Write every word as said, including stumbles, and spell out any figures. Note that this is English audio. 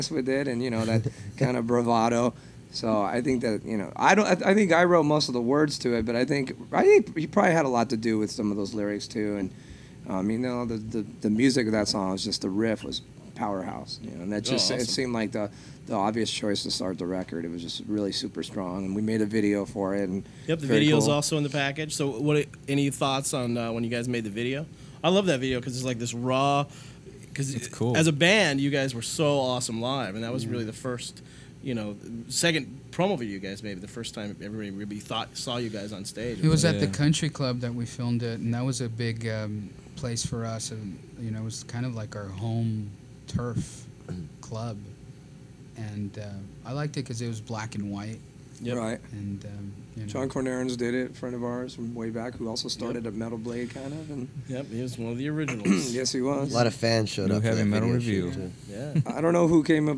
with it, and you know that kind of bravado. So I think that you know I don't. I, I think I wrote most of the words to it, but I think I think he probably had a lot to do with some of those lyrics too. And um, you know the, the the music of that song was just the riff was powerhouse. You know, and that just Oh, awesome. it seemed like the the obvious choice to start the record. It was just really super strong, and we made a video for it. And Yep, the very video's cool. also in the package. So, what? Any thoughts on uh, when you guys made the video? I love that video because it's like this raw. Because It's cool. as a band, you guys were so awesome live, and that was really the first, you know, second promo video you guys made. The first time everybody really thought saw you guys on stage. It was at the Yeah. country club that we filmed it, and that was a big um, place for us. And you know, it was kind of like our home turf club, and uh, I liked it because it was black and white. Yep. Right. And um, you know, John Cornarins did it, a friend of ours from way back, who also started at Metal Blade, kind of. And Yep, he was one of the originals. yes, he was. A lot of fans showed New up. for Heavy that Metal video shoot, Review. too. Yeah. I don't know who came up